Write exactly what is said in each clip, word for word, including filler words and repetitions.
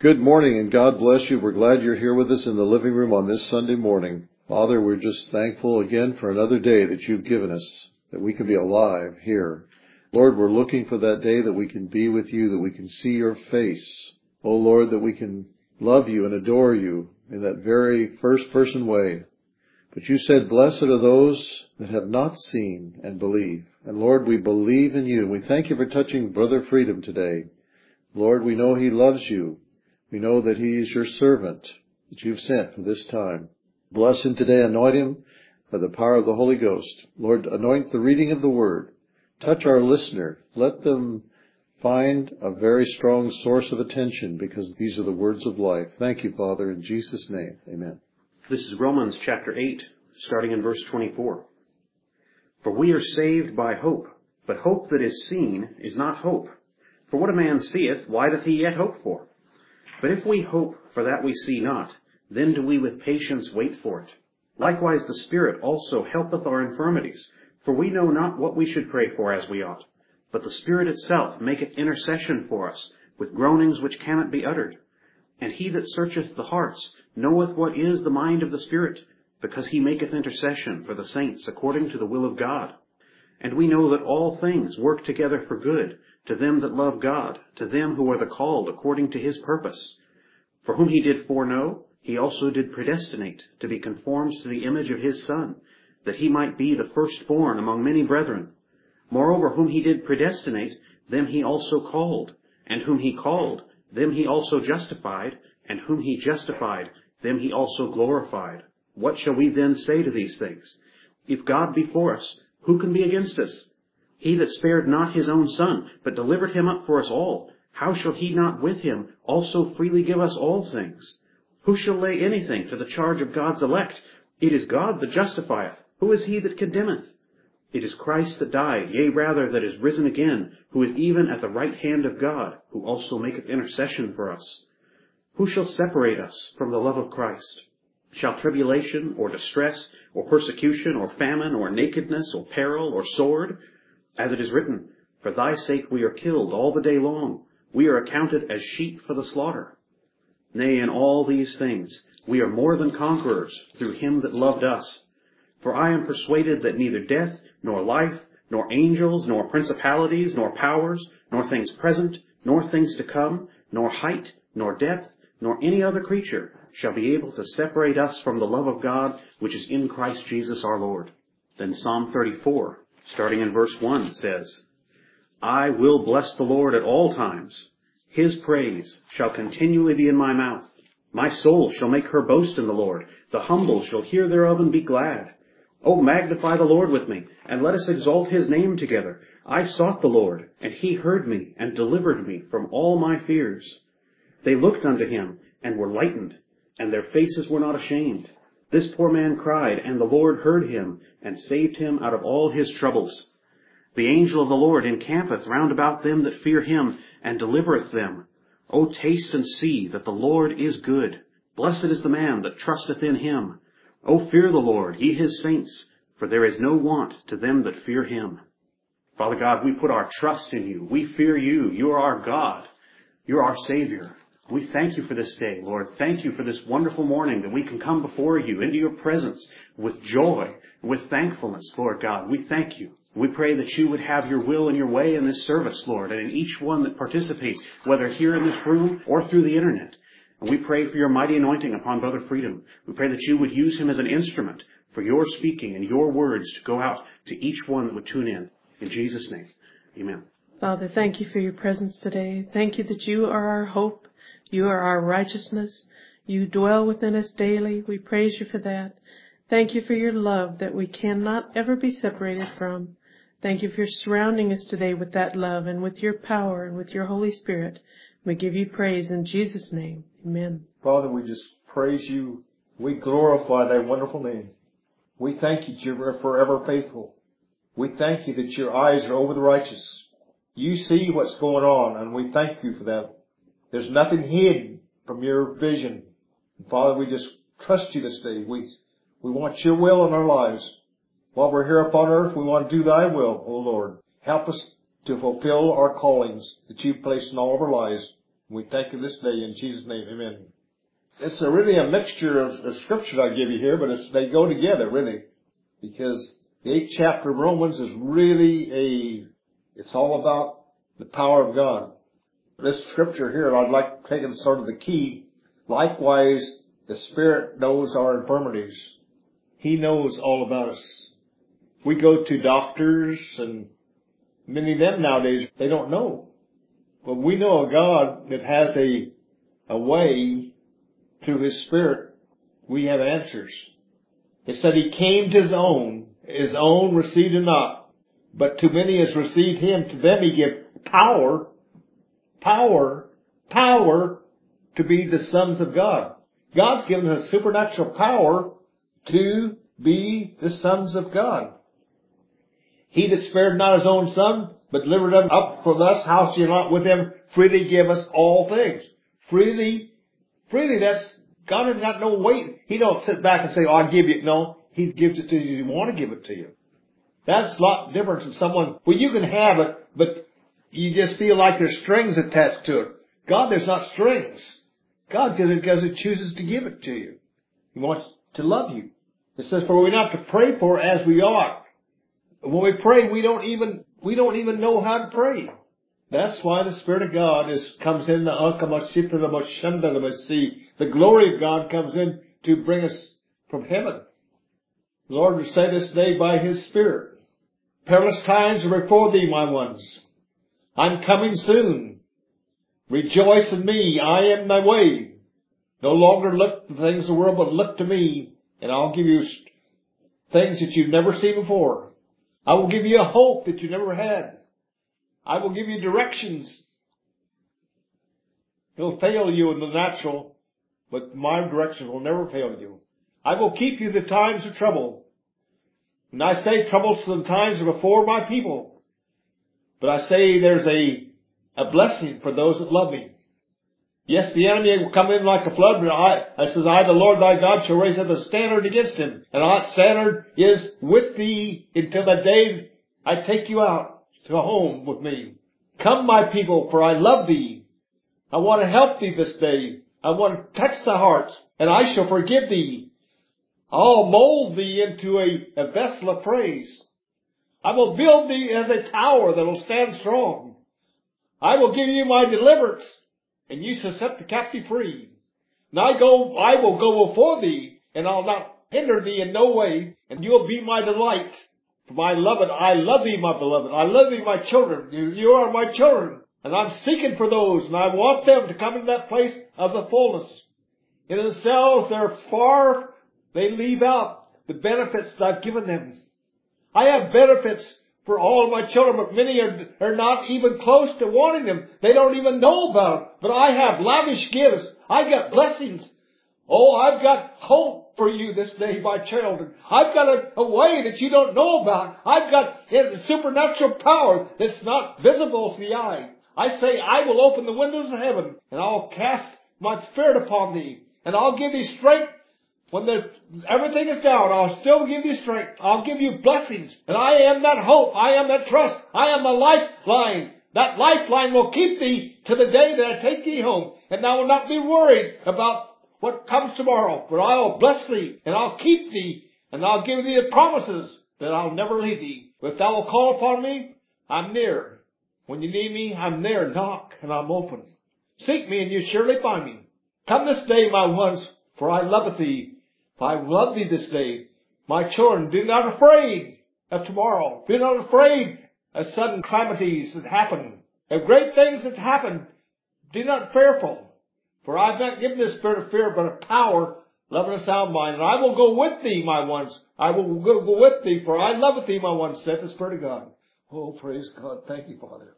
Good morning, and God bless you. We're glad you're here with us in the living room on this Sunday morning. Father, we're just thankful again for another day that you've given us, that we can be alive here. Lord, we're looking for that day that we can be with you, that we can see your face. Oh, Lord, that we can love you and adore you in that very first-person way. But you said, blessed are those that have not seen and believe. And Lord, we believe in you. We thank you for touching Brother Freedom today. Lord, we know he loves you. We know that he is your servant that you've sent for this time. Bless him today. Anoint him by the power of the Holy Ghost. Lord, anoint the reading of the word. Touch our listener. Let them find a very strong source of attention, because these are the words of life. Thank you, Father, in Jesus' name. Amen. This is Romans chapter eight, starting in verse twenty-four. For we are saved by hope, but hope that is seen is not hope. For what a man seeth, why doth he yet hope for? But if we hope for that we see not, then do we with patience wait for it. Likewise the Spirit also helpeth our infirmities, for we know not what we should pray for as we ought. But the Spirit itself maketh intercession for us, with groanings which cannot be uttered. And he that searcheth the hearts knoweth what is the mind of the Spirit, because he maketh intercession for the saints according to the will of God. And we know that all things work together for good, to them that love God, to them who are the called according to his purpose. For whom he did foreknow, he also did predestinate to be conformed to the image of his Son, that he might be the firstborn among many brethren. Moreover, whom he did predestinate, them he also called. And whom he called, them he also justified. And whom he justified, them he also glorified. What shall we then say to these things? If God be for us, who can be against us? He that spared not his own Son, but delivered him up for us all, how shall he not with him also freely give us all things? Who shall lay anything to the charge of God's elect? It is God that justifieth. Who is he that condemneth? It is Christ that died, yea, rather that is risen again, who is even at the right hand of God, who also maketh intercession for us. Who shall separate us from the love of Christ? Shall tribulation, or distress, or persecution, or famine, or nakedness, or peril, or sword? As it is written, for thy sake we are killed all the day long. We are accounted as sheep for the slaughter. Nay, in all these things we are more than conquerors through him that loved us. For I am persuaded that neither death, nor life, nor angels, nor principalities, nor powers, nor things present, nor things to come, nor height, nor depth, nor any other creature shall be able to separate us from the love of God, which is in Christ Jesus our Lord. Then Psalm thirty-four, starting in verse one, says, I will bless the Lord at all times. His praise shall continually be in my mouth. My soul shall make her boast in the Lord. The humble shall hear thereof and be glad. O magnify the Lord with me, and let us exalt his name together. I sought the Lord, and he heard me, and delivered me from all my fears. They looked unto him, and were lightened, and their faces were not ashamed. This poor man cried, and the Lord heard him, and saved him out of all his troubles. The angel of the Lord encampeth round about them that fear him, and delivereth them. O taste and see that the Lord is good. Blessed is the man that trusteth in him. O fear the Lord, ye his saints, for there is no want to them that fear him. Father God, we put our trust in you. We fear you. You are our God. You're our Savior. We thank you for this day, Lord. Thank you for this wonderful morning that we can come before you into your presence with joy, with thankfulness, Lord God. We thank you. We pray that you would have your will and your way in this service, Lord, and in each one that participates, whether here in this room or through the internet. And we pray for your mighty anointing upon Brother Freedom. We pray that you would use him as an instrument for your speaking and your words to go out to each one that would tune in. In Jesus' name, amen. Father, thank you for your presence today. Thank you that you are our hope. You are our righteousness. You dwell within us daily. We praise you for that. Thank you for your love that we cannot ever be separated from. Thank you for surrounding us today with that love and with your power and with your Holy Spirit. We give you praise in Jesus' name. Amen. Father, we just praise you. We glorify thy wonderful name. We thank you that you're forever faithful. We thank you that your eyes are over the righteous. You see what's going on, and we thank you for that. There's nothing hidden from your vision. And Father, we just trust you this day. We, we want your will in our lives. While we're here upon earth, we want to do thy will, O Lord. Help us to fulfill our callings that you've placed in all of our lives. We thank you this day in Jesus' name. Amen. It's a really a mixture of, of scriptures I give you here, but it's, they go together, really. Because the eighth chapter of Romans is really a, it's all about the power of God. This scripture here, I'd like to take it as sort of the key. Likewise, the Spirit knows our infirmities. He knows all about us. We go to doctors, and many of them nowadays, they don't know. But we know a God that has a, a way through His Spirit. We have answers. It said He came to His own. His own received Him not. But to many as received Him, to them He gave power, power, power to be the sons of God. God's given us supernatural power to be the sons of God. He that spared not His own Son, but delivered Him up for us, how shall He not with Him freely give us all things? Freely, freely, that's, God has got no weight. He don't sit back and say, oh, I'll give you. No, He gives it to you. You want to give it to you. That's a lot different than someone, well, you can have it, but you just feel like there's strings attached to it. God, there's not strings. God does it because He chooses to give it to you. He wants to love you. It says, for we not to pray for as we ought. When we pray, we don't even, we don't even know how to pray. That's why the Spirit of God is, comes in, the the glory of God comes in to bring us from heaven. The Lord will say this day by His Spirit, perilous times are before thee, my ones. I'm coming soon. Rejoice in me. I am thy way. No longer look to the things of the world, but look to me, and I'll give you things that you've never seen before. I will give you a hope that you never had. I will give you directions. It'll fail you in the natural, but my directions will never fail you. I will keep you the times of trouble. And I say troubles to the times are before my people. But I say there's a, a blessing for those that love me. Yes, the enemy will come in like a flood, but I, I says, I, the Lord thy God, shall raise up a standard against him. And that standard is with thee until the day I take you out to home with me. Come, my people, for I love thee. I want to help thee this day. I want to touch thy hearts, and I shall forgive thee. I'll mold thee into a, a vessel of praise. I will build thee as a tower that will stand strong. I will give you my deliverance, and you shall set the captive free. And I go, I will go before thee, and I'll not hinder thee in no way, and you will be my delight. For my beloved, I love thee, my beloved. I love thee, my children. You, you are my children. And I'm seeking for those, and I want them to come into that place of the fullness. In themselves, they're far, they leave out the benefits that I've given them. I have benefits for all of my children, but many are, are not even close to wanting them. They don't even know about it. But I have lavish gifts. I got blessings. Oh, I've got hope for you this day, my children. I've got a, a way that you don't know about. I've got a supernatural power that's not visible to the eye. I say, I will open the windows of heaven, and I'll cast my Spirit upon thee, and I'll give thee strength. When the, everything is down, I'll still give you strength. I'll give you blessings. And I am that hope. I am that trust. I am the lifeline. That lifeline will keep thee to the day that I take thee home. And I will not be worried about what comes tomorrow. But I will bless thee, and I'll keep thee, and I'll give thee the promises that I'll never leave thee. If thou wilt call upon me, I'm near. When you need me, I'm there. Knock, and I'm open. Seek me, and you surely find me. Come this day, my ones, for I love thee. For I love thee this day. My children, be not afraid of tomorrow. Be not afraid of sudden calamities that happen. Of great things that happen. Be not fearful. For I have not given this spirit of fear, but of power, love, and a sound mind. And I will go with thee, my ones. I will go with thee, for I love thee, my ones, saith the Spirit of God. Oh, praise God. Thank you, Father.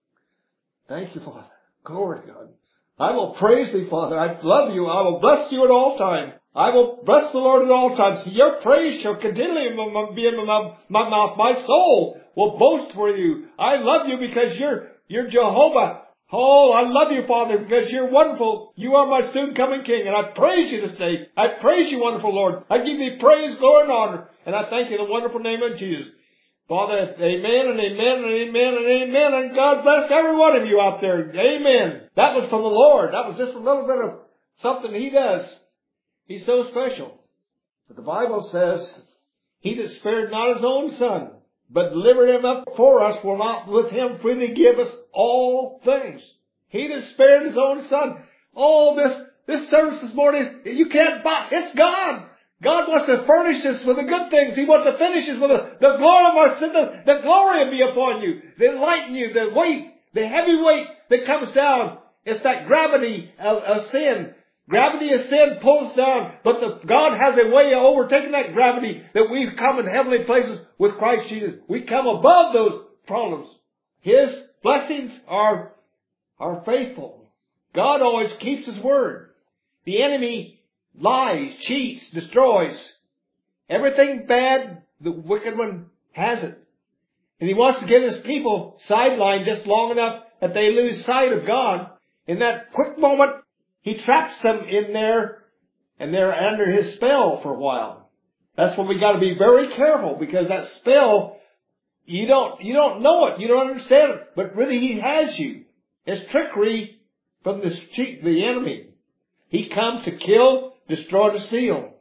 Thank you, Father. Glory to God. I will praise thee, Father. I love you. I will bless you at all times. I will bless the Lord at all times. Your praise shall continually be in my mouth. My soul will boast for you. I love you because you're, you're Jehovah. Oh, I love you, Father, because you're wonderful. You are my soon coming King, and I praise you this day. I praise you, wonderful Lord. I give thee praise, glory, and honor, and I thank you in the wonderful name of Jesus. Father, amen and amen and amen and amen, and God bless every one of you out there. Amen. That was from the Lord. That was just a little bit of something He does. He's so special. But the Bible says, He that spared not His own Son, but delivered Him up for us, will not with Him freely give us all things. He that spared His own Son. All this, this service this morning, you can't buy. It's God. God wants to furnish us with the good things. He wants to finish us with the, the glory of our sin. The, the glory will be upon you. The lighten you. The weight, the heavy weight that comes down. It's that gravity of, of sin. Gravity of sin pulls down, but the, God has a way of overtaking that gravity that we come in heavenly places with Christ Jesus. We come above those problems. His blessings are, are faithful. God always keeps His word. The enemy lies, cheats, destroys. Everything bad, the wicked one has it. And he wants to get His people sidelined just long enough that they lose sight of God. In that quick moment, He traps them in there, and they're under His spell for a while. That's when we got to be very careful, because that spell, you don't, you don't know it, you don't understand it, but really He has you. It's trickery from the the enemy. He comes to kill, destroy, to steal.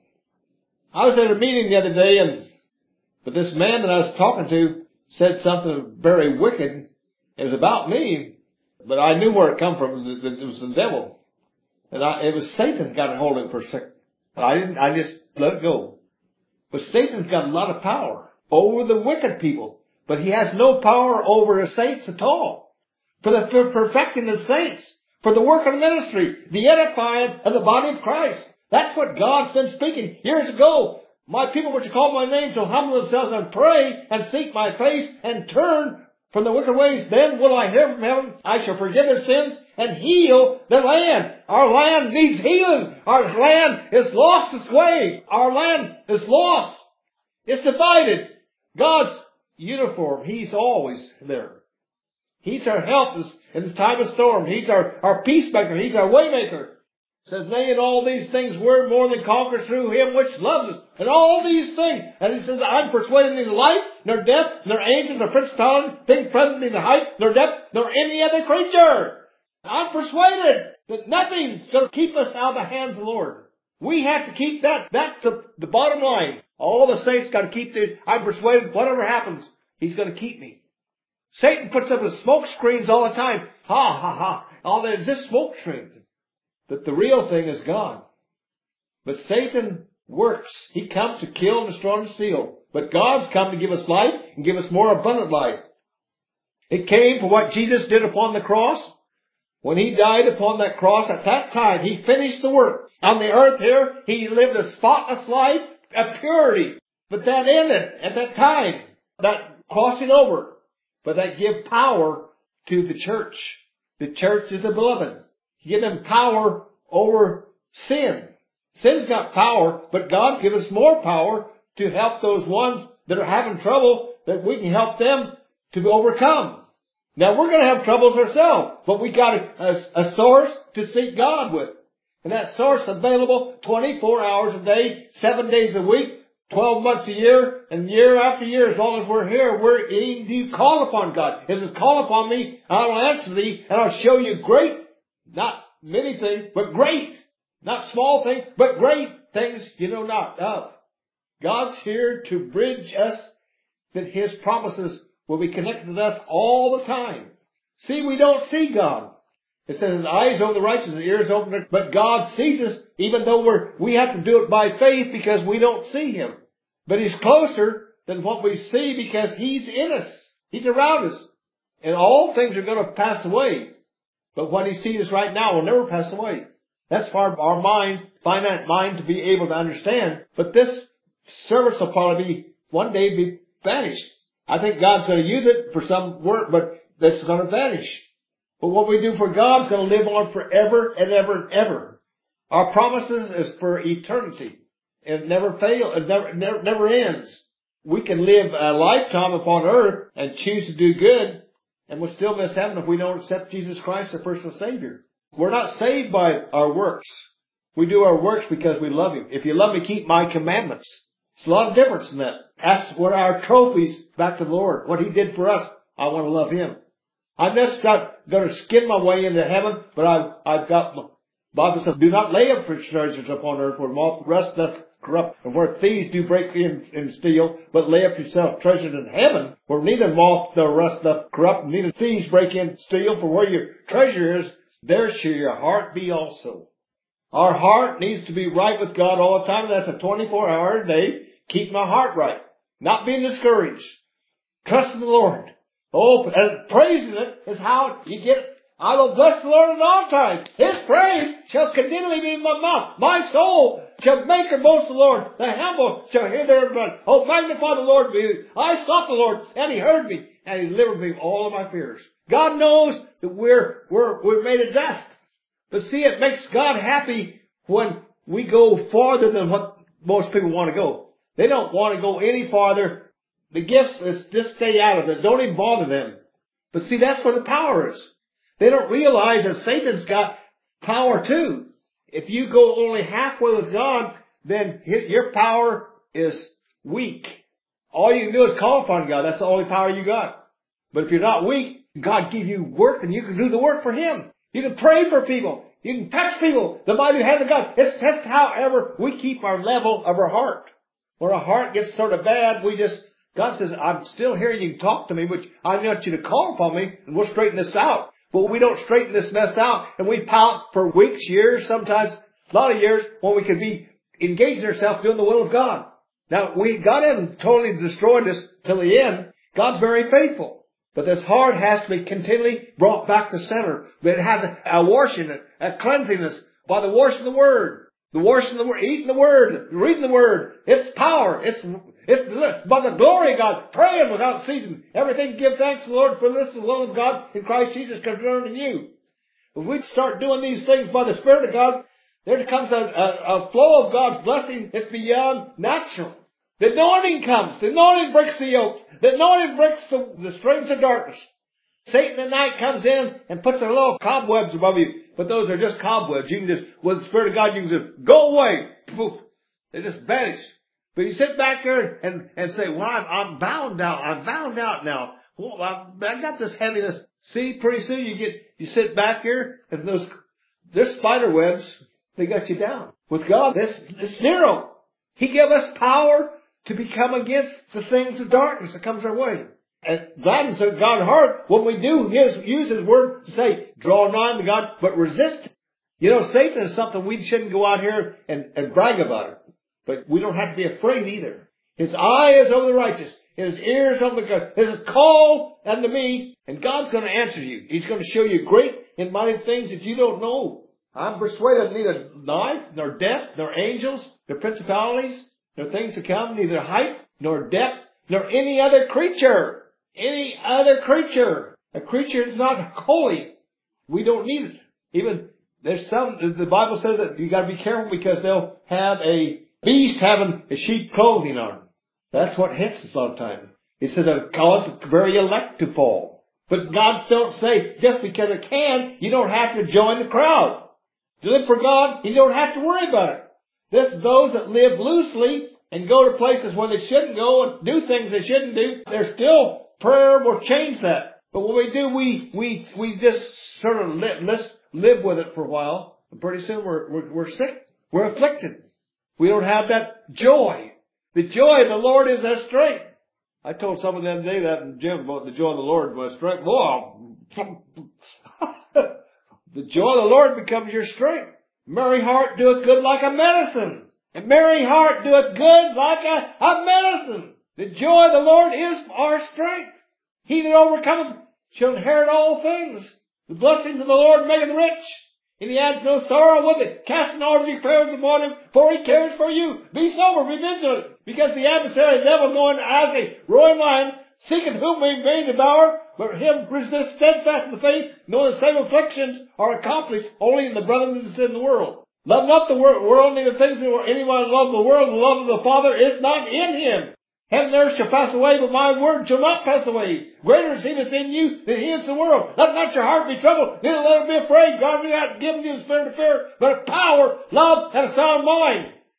I was at a meeting the other day, and but this man that I was talking to said something very wicked. It was about me, but I knew where it come from. It was the devil. And I, it was Satan got a hold of it for a second. I didn't, I just let it go. But Satan's got a lot of power over the wicked people. But he has no power over the saints at all. For the for perfecting the saints. For the work of the ministry. The edifying of the body of Christ. That's what God's been speaking years ago. My people which are called by name shall humble themselves and pray and seek my face and turn from the wicked ways. Then will I hear from heaven. I shall forgive their sins and heal their land. Our land needs healing. Our land has lost its way. Our land is lost. It's divided. God's uniform, He's always there. He's our help in the time of storm. He's our, our peacemaker. He's our waymaker. It says, nay, in all these things we're more than conquerors through Him which loves us. And all these things. And He says, I'm persuaded neither life, nor death, nor angels, nor principalities, things present, neither height, nor depth, nor any other creature. I'm persuaded that nothing's going to keep us out of the hands of the Lord. We have to keep that. That's the, the bottom line. All the saints got to keep the, I'm persuaded whatever happens, He's going to keep me. Satan puts up his smoke screens all the time. Ha, ha, ha. All that is just smoke screen. That the real thing is God. But Satan works. He comes to kill, destroy, and steal. But God's come to give us life and give us more abundant life. It came for what Jesus did upon the cross. When He died upon that cross, at that time, He finished the work. On the earth here, He lived a spotless life, a purity. But that ended at that time, that crossing over. But that give power to the church. The church is the beloved. He give them power over sin. Sin's got power, but God give us more power to help those ones that are having trouble, that we can help them to overcome. Now we're going to have troubles ourselves, but we got a, a, a source to seek God with. And that source available twenty-four hours a day, seven days a week, twelve months a year, and year after year, as long as we're here, we're in, do you call upon God? It says, call upon me, and I'll answer thee, and I'll show you great, not many things, but great, not small things, but great things you know not of. God's here to bridge us, that His promises will be connected with us all the time. See, we don't see God. It says His eyes over the righteous, His ears open, but God sees us, even though we're, we have to do it by faith because we don't see Him. But He's closer than what we see because He's in us. He's around us. And all things are going to pass away. But what He sees us right now will never pass away. That's for our mind, finite mind, to be able to understand. But this service will probably be, one day be vanished. I think God's going to use it for some work, but that's going to vanish. But what we do for God is going to live on forever and ever and ever. Our promises is for eternity. It never fails. It never, never, never ends. We can live a lifetime upon earth and choose to do good, and we'll still miss heaven if we don't accept Jesus Christ as personal Savior. We're not saved by our works. We do our works because we love Him. If you love me, keep my commandments. It's a lot of difference in that. That's what our trophies back to the Lord. What He did for us, I want to love Him. I'm just got going to skin my way into heaven, but I've, I've got, the Bible says, do not lay up for treasures upon earth where moth rust doth corrupt and where thieves do break in and steal, but lay up yourself treasures in heaven where neither moth nor rust doth corrupt and neither thieves break in and steal. For where your treasure is, there shall your heart be also. Our heart needs to be right with God all the time. And that's a twenty-four hour a day. Keep my heart right. Not being discouraged. Trusting the Lord. Oh, and praising it is how you get it. I will bless the Lord at all times. His praise shall continually be in my mouth. My soul shall make her boast the Lord. The humble shall hear thereof. Oh, magnify the Lord. I sought the Lord, and He heard me, and He delivered me from all of my fears. God knows that we're, we're, we're made of dust. But see, it makes God happy when we go farther than what most people want to go. They don't want to go any farther. The gifts is just stay out of it. Don't even bother them. But see, that's where the power is. They don't realize that Satan's got power too. If you go only halfway with God, then your power is weak. All you can do is call upon God. That's the only power you got. But if you're not weak, God give you work and you can do the work for Him. You can pray for people. You can touch people. The mighty hand of God. It's just however we keep our level of our heart. When our heart gets sort of bad, we just, God says, I'm still here. You can talk to me, but I want you to call upon me and we'll straighten this out. But we don't straighten this mess out and we pout for weeks, years, sometimes a lot of years when we could be engaging ourselves doing the will of God. Now, we, God hasn't totally destroyed us till the end. God's very faithful. But this heart has to be continually brought back to center. But it has a, a washing, a, a cleansing us by the washing of the Word. The washing of the Word, eating the Word, reading the Word. It's power. It's, it's by the glory of God. Praying without ceasing. Everything give thanks to the Lord, for this is the will of God in Christ Jesus concerning you. If we start doing these things by the Spirit of God, there comes a, a, a flow of God's blessing. It's beyond natural. The anointing comes. The anointing breaks the yoke. The anointing breaks the, the strings of darkness. Satan at night comes in and puts their little cobwebs above you. But those are just cobwebs. You can just, with the Spirit of God, you can just go away. Poof. They just vanish. But you sit back there and, and say, well, I'm, I'm bound out. I'm bound out now. Well, I, I got this heaviness. See, pretty soon you get, you sit back here and those, there's spider webs, they got you down. With God, this is zero. He gave us power to become against the things of darkness that comes our way. And gladdens God's heart when we do his, use His Word to say, draw nigh to God, but resist Him. You know, Satan is something we shouldn't go out here and, and brag about it. But we don't have to be afraid either. His eye is over the righteous. His ears over the good. His call unto me, and God's going to answer you. He's going to show you great and mighty things that you don't know. I'm persuaded neither life, nor death, nor angels, nor principalities, nor things to come, neither height, nor depth, nor any other creature. Any other creature. A creature is not holy. We don't need it. Even, there's some, the Bible says that you gotta be careful because they'll have a beast having a sheep clothing on. That's what hits us all the time. It says it'll cause the very elect to fall. But God don't say just because it can, you don't have to join the crowd. To live for God, you don't have to worry about it. This is those that live loosely and go to places where they shouldn't go and do things they shouldn't do. They're still, prayer will change that. But what we do, we, we, we just sort of live, let's live with it for a while. And pretty soon we're, we're, we're sick. We're afflicted. We don't have that joy. The joy of the Lord is our strength. I told someone the other day that in the gym about the joy of the Lord was strength. Whoa. The joy of the Lord becomes your strength. Merry heart doeth good like a medicine. And merry heart doeth good like a, a medicine. The joy of the Lord is our strength. He that overcometh shall inherit all things. The blessings of the Lord maketh rich, and He adds no sorrow with it. Casting all your cares upon Him, for He cares for you. Be sober, be vigilant, because the adversary, the devil, going as a roaring lion, seeketh whom he may devour, but him resist steadfast in the faith, knowing the same afflictions are accomplished only in the brethren that is in the world. Love not the world, neither things that anyone love the world. The love of the Father is not in him. Heaven and earth shall pass away, but my word shall not pass away. Greater is He that's in you than he is in the world. Let not your heart be troubled, neither let it be afraid. God hath not given you the spirit of fear, but of power, love, and a sound mind.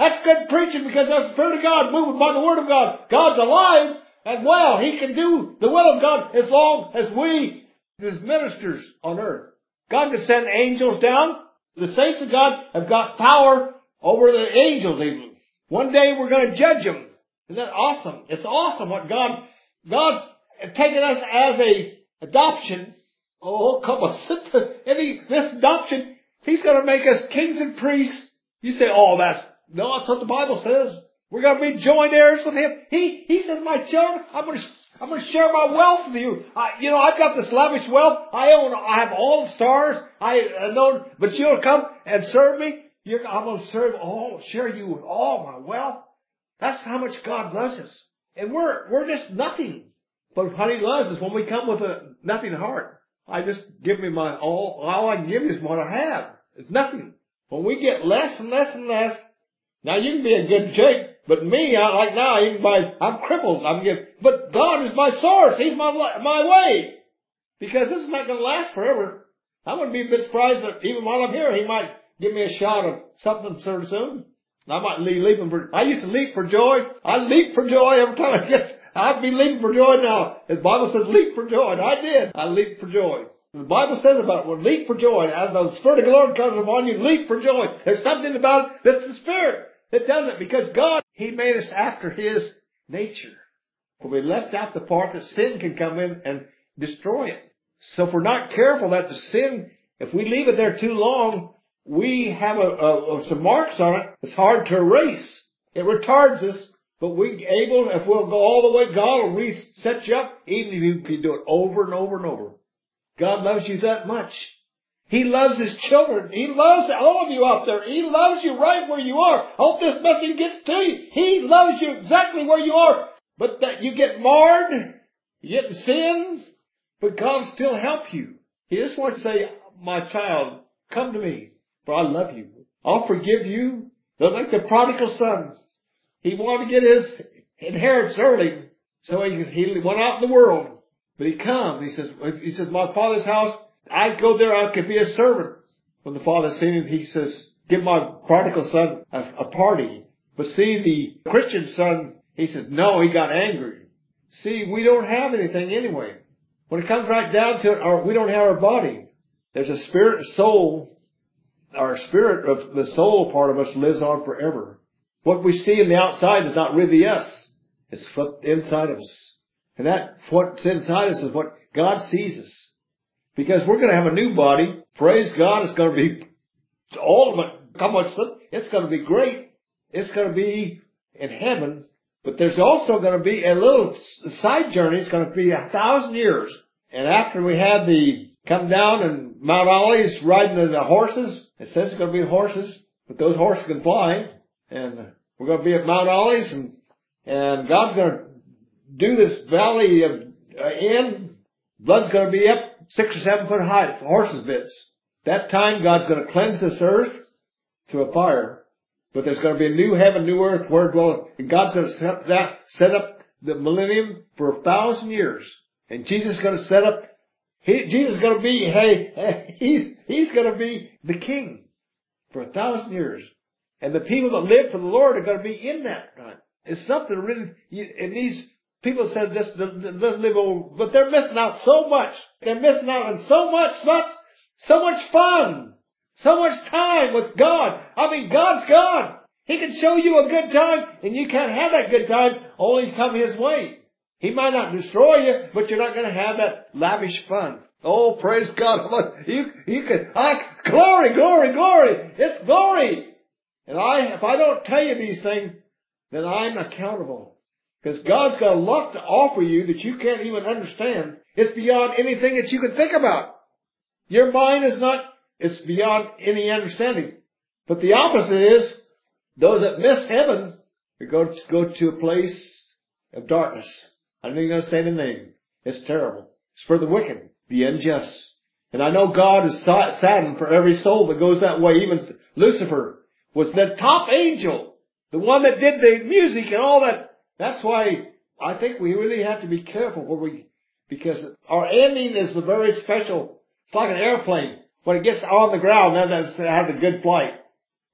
That's good preaching because that's the Spirit of God moving by the Word of God. God's alive and well. He can do the will of God as long as we, as ministers on earth. God can send angels down. The saints of God have got power over the angels even. One day we're going to judge them. Isn't that awesome? It's awesome what God, God's taken us as a adoption. Oh, come on. And he, this adoption, He's going to make us kings and priests. You say, oh, that's, no, that's what the Bible says. We're going to be joint heirs with Him. He, He says, my children, I'm going to, I'm going to share my wealth with you. I, you know, I've got this lavish wealth. I own, I have all the stars. I, I know, but you'll come and serve me. You're, I'm going to serve all, share you with all my wealth. That's how much God loves us. And we're, we're just nothing. But what He loves is when we come with a nothing heart. I just give me my all, all I can give you is what I have. It's nothing. When we get less and less and less, now you can be a good shape, but me, I, like now, even by, I'm crippled. I'm getting, but God is my source. He's my, my way. Because this is not going to last forever. I wouldn't be a bit surprised that even while I'm here, He might give me a shot of something sort of soon. I might leave leaping for, I used to leap for joy. I leap for joy every time I get, I'd be leaping for joy now. The Bible says leap for joy, and I did. I leaped for joy. The Bible says about it, well, leap for joy. As the Spirit of the Lord comes upon you, leap for joy. There's something about it that's the Spirit that does it, because God, He made us after His nature. But we left out the part that sin can come in and destroy it. So if we're not careful that the sin, if we leave it there too long, we have a, a, some marks on it. It's hard to erase. It retards us. But we able, if we'll go all the way, God will reset you up, even if you can do it over and over and over. God loves you that much. He loves His children. He loves all of you out there. He loves you right where you are. I hope this message gets to you. He loves you exactly where you are. But that you get marred, you get in sin, but God still help you. He just wants to say, my child, come to me, for I love you. I'll forgive you. They're like the prodigal son. He wanted to get his inheritance early, so he, he went out in the world. But he come, he says, he says, my father's house, I'd go there, I could be a servant. When the father seen him, he says, give my prodigal son a, a party. But see, the Christian son, he said, no, he got angry. See, we don't have anything anyway. When it comes right down to it, our, we don't have our body. There's a spirit, a soul. Our spirit of the soul part of us lives on forever. What we see in the outside is not really us. It's what's inside of us. And that, what's inside us is what God sees us. Because we're going to have a new body. Praise God, it's going to be ultimate. How much? It's going to be great. It's going to be in heaven. But there's also going to be a little side journey. It's going to be a thousand years. And after we have the come down and Mount Olives riding the horses, it says it's going to be horses, but those horses can fly. And we're going to be at Mount Olives, and, and God's going to do this valley of uh, in. Blood's going to be up six or seven foot high, horses' bits. That time, God's going to cleanse this earth to a fire. But there's going to be a new heaven, new earth, where dwelling. And God's going to set that, set up the millennium for a thousand years. And Jesus is going to set up, he, Jesus is going to be, hey, he's, he's going to be the king for a thousand years. And the people that live for the Lord are going to be in that time. It's something really, and these people said this, doesn't live over, but they're missing out so much. They're missing out on so much, so, so much fun, so much time with God. I mean, God's God. He can show you a good time, and you can't have that good time only come His way. He might not destroy you, but you're not going to have that lavish fun. Oh, praise God. You, you can, ah, glory, glory, glory. It's glory. And I, if I don't tell you these things, then I'm accountable. Because God's got a lot to offer you that you can't even understand. It's beyond anything that you can think about. Your mind is not, it's beyond any understanding. But the opposite is, those that miss heaven, they go to, go to a place of darkness. I don't even going to say the name. It's terrible. It's for the wicked, the unjust. And I know God is saddened for every soul that goes that way. Even Lucifer was the top angel, the one that did the music and all that. That's why I think we really have to be careful where we, because our ending is a very special. It's like an airplane. When it gets on the ground, then it's had a good flight.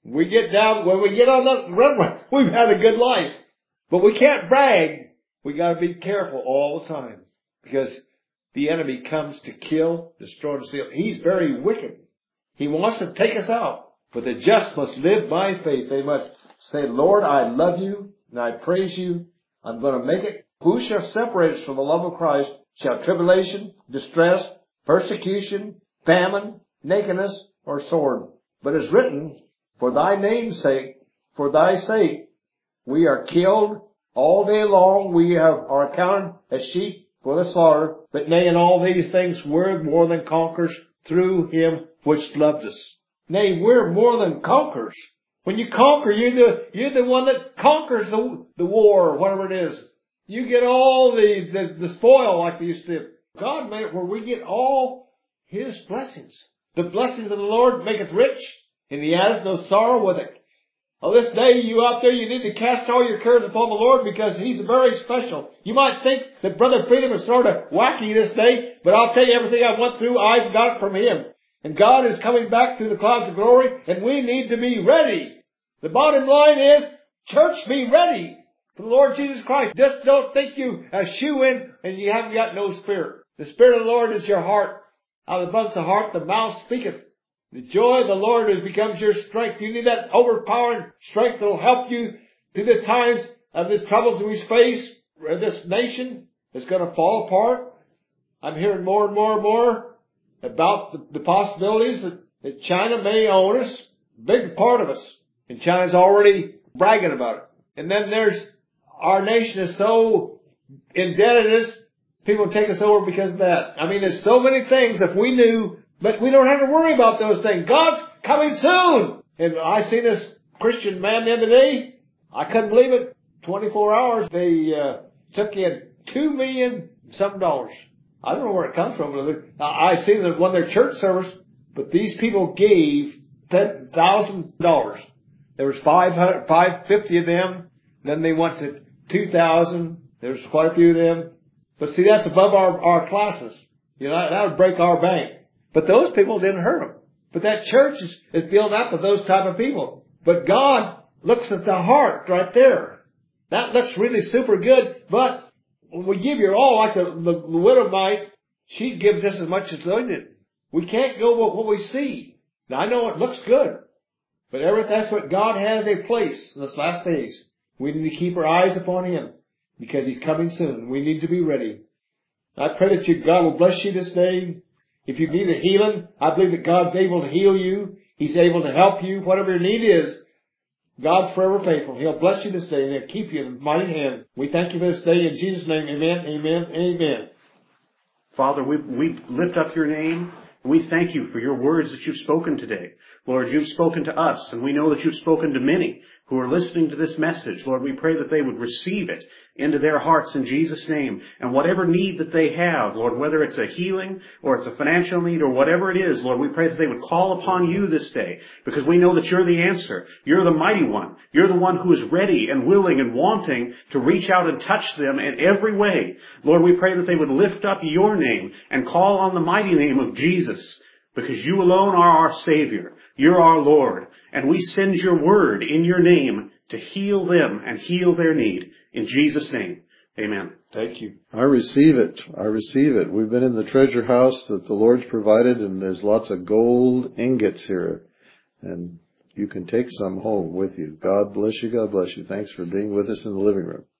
We get down, when we get on the runway, we've had a good life. But we can't brag. We got to be careful all the time, because the enemy comes to kill, destroy, and steal. He's very wicked. He wants to take us out. But the just must live by faith. They must say, Lord, I love you and I praise you. I'm going to make it. Who shall separate us from the love of Christ? Shall tribulation, distress, persecution, famine, nakedness, or sword? But it's written, for thy name's sake, for thy sake, we are killed all day long. We have, are accounted as sheep for the slaughter. But nay, in all these things we're more than conquerors through him which loved us. Nay, we're more than conquerors. When you conquer, you're the, you're the one that conquers the, the war, or whatever it is. You get all the, the, the spoil, like they used to. God made it where we get all his blessings. The blessings of the Lord maketh rich, and he adds no sorrow with it. Well, this day, you out there, you need to cast all your cares upon the Lord, because he's very special. You might think that Brother Freedom is sort of wacky this day, but I'll tell you, everything I went through, I've got it from him. And God is coming back through the clouds of glory, and we need to be ready. The bottom line is, church, be ready for the Lord Jesus Christ. Just don't think you a shoe in and you haven't got no spirit. The Spirit of the Lord is your heart. Out of the abundance of the heart, the mouth speaketh. The joy of the Lord is, becomes your strength. You need that overpowering strength that will help you through the times of the troubles that we face. This nation is going to fall apart. I'm hearing more and more and more about the, the possibilities that, that China may own us, a big part of us. And China's already bragging about it. And then there's, our nation is so indebtedness, people take us over because of that. I mean, there's so many things if we knew, but we don't have to worry about those things. God's coming soon. And I seen this Christian man the other day. I couldn't believe it. twenty-four hours, they uh, took in two million some dollars. I don't know where it comes from. I seen it on their church service, but these people gave ten thousand dollars. There was five hundred, five fifty of them. Then they went to two thousand. There's quite a few of them. But see, that's above our, our classes. You know, that, that would break our bank. But those people didn't hurt them. But that church is, is filled up with those type of people. But God looks at the heart right there. That looks really super good. But when we give your all, like the, the, the widow might, she'd give just as much as they did. We can't go with what we see. Now, I know it looks good. But ever, that's what God has a place in this last days. We need to keep our eyes upon him, because he's coming soon. We need to be ready. I pray that you, God will bless you this day. If you need a healing, I believe that God's able to heal you. He's able to help you. Whatever your need is, God's forever faithful. He'll bless you this day, and he'll keep you in his mighty hand. We thank you for this day. In Jesus' name, amen, amen, amen. Father, we, we lift up your name. We thank you for your words that you've spoken today. Lord, you've spoken to us, and we know that you've spoken to many who are listening to this message. Lord, we pray that they would receive it into their hearts in Jesus' name. And whatever need that they have, Lord, whether it's a healing or it's a financial need or whatever it is, Lord, we pray that they would call upon you this day, because we know that you're the answer. You're the mighty one. You're the one who is ready and willing and wanting to reach out and touch them in every way. Lord, we pray that they would lift up your name and call on the mighty name of Jesus, because you alone are our Savior. You're our Lord. And we send your word in your name to heal them and heal their need. In Jesus' name, amen. Thank you. I receive it. I receive it. We've been in the treasure house that the Lord's provided, and there's lots of gold ingots here. And you can take some home with you. God bless you. God bless you. Thanks for being with us in the living room.